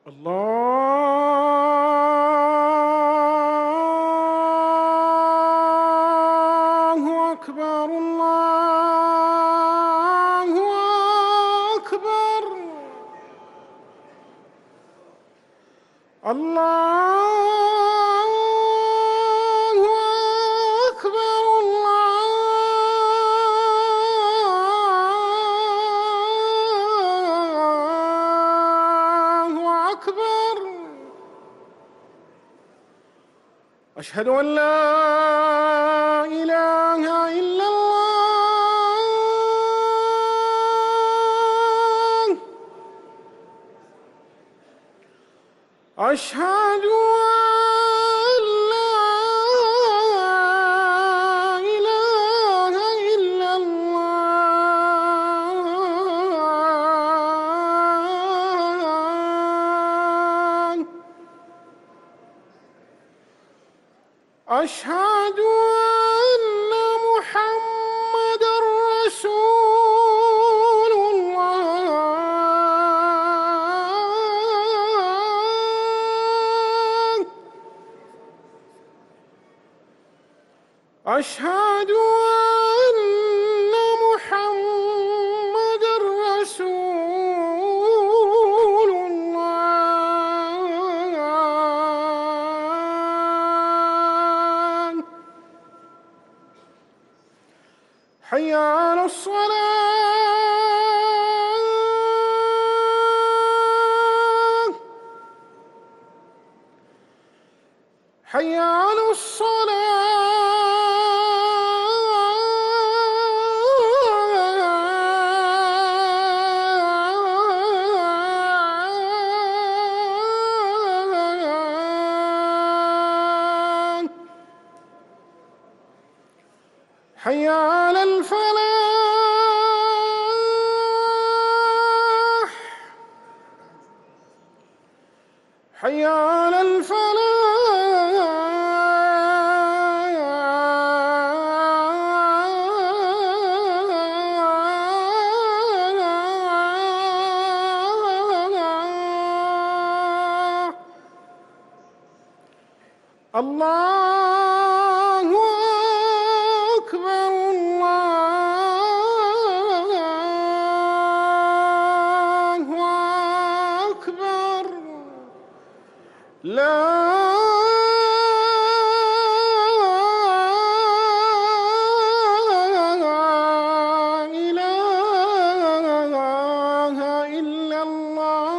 الله أكبر الله أكبر الله أكبر الله أكبر. أشهد أن لا إله إلا الله. أشهد أن لا إله إلا الله. أشهد أن محمدًا رسول الله. أشهد أن محمدًا رسول الله. حي على الصلاة. حي على الصلاة. حي على الفلاح. حي على الفلاح. الله أكبر الله أكبر. لا إله إلا الله.